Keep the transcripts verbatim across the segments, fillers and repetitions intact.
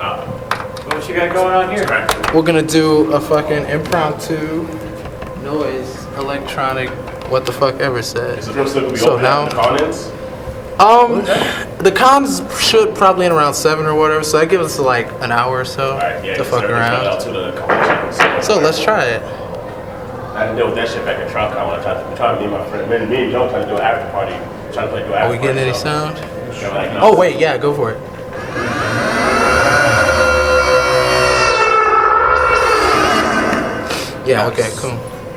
Uh, what you got going on here? We're gonna do a fucking impromptu noise electronic what the fuck ever said. Is this room still gonna be So open now- after the call-ins? Um, the cons should probably in around seven or whatever, so that gives us like an hour or so Alright, yeah, to fuck everything's around. out to the competition, So let's try it. I didn't deal with that shit back in Trump. I want to try to, try to me and my friend, me and me and Joe trying to do an after party, trying to play do after Are we getting party, any so- sound? So, like, no. Oh wait, yeah, go for it. Yeah, okay, cool.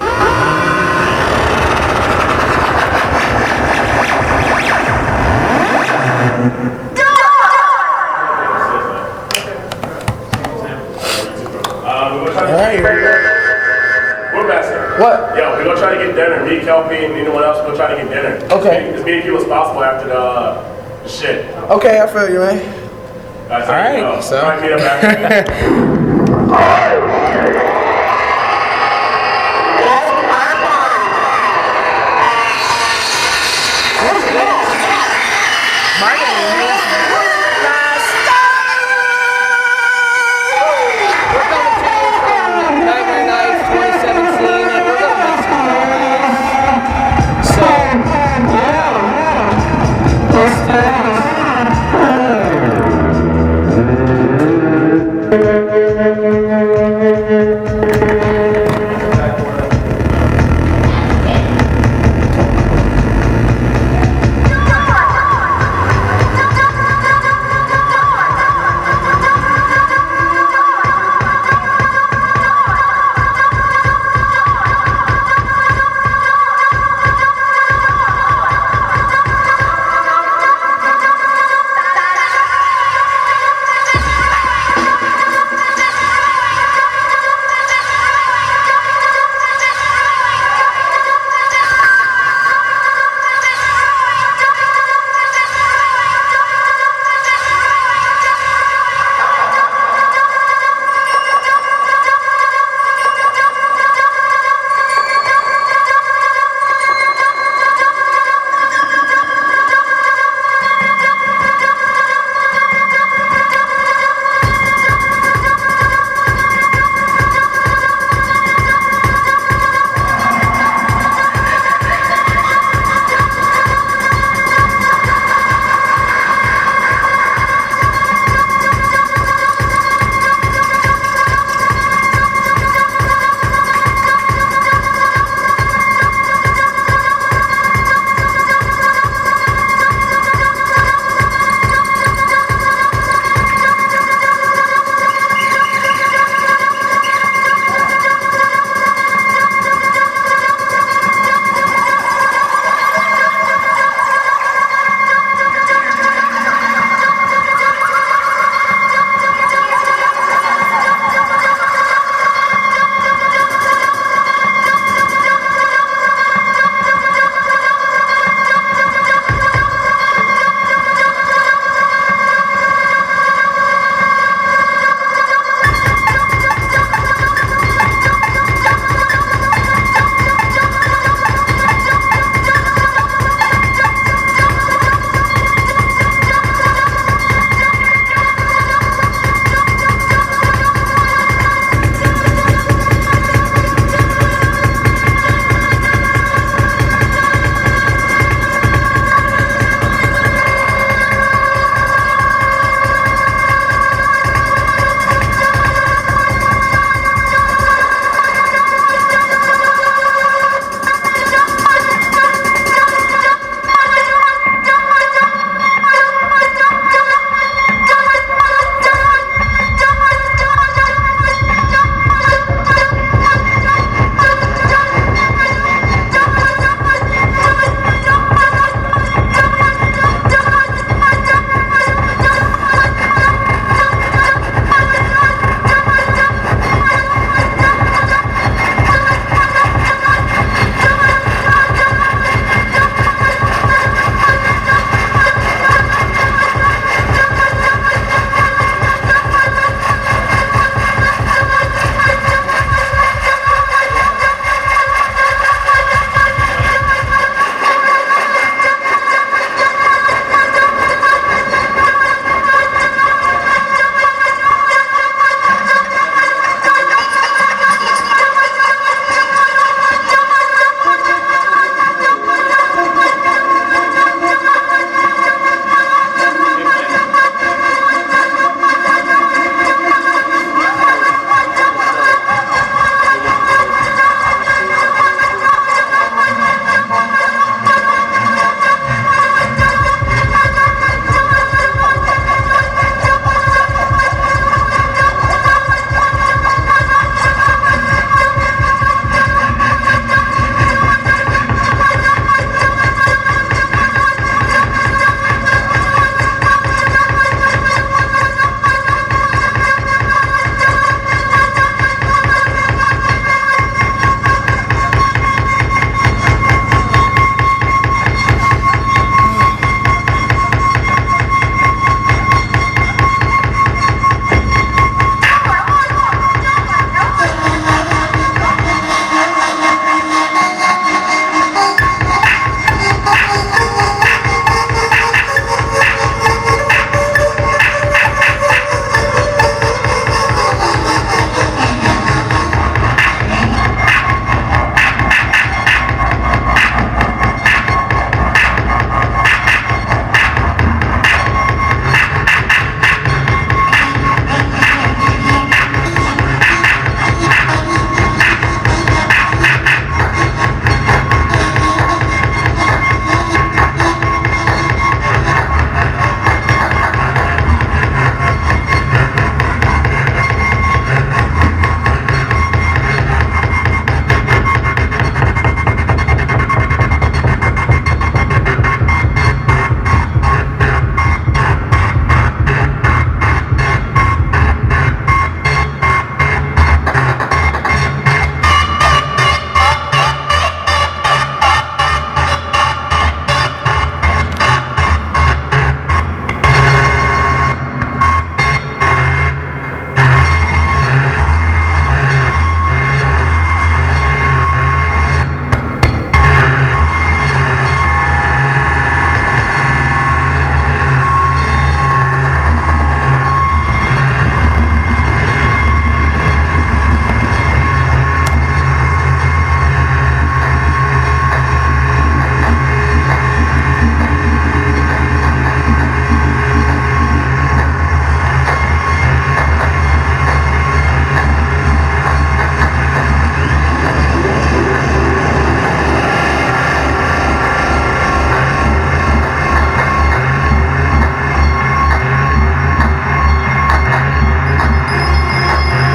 Um, we're trying to Alright, here we go. We're master. What? Yo, we're gonna try to get dinner. Me, Kelpie, and anyone else, we're gonna try to get dinner. Okay. As many people as possible after the, uh, the shit. Okay, I feel you, man. Guys, Alright, you know, so- try to meet up after.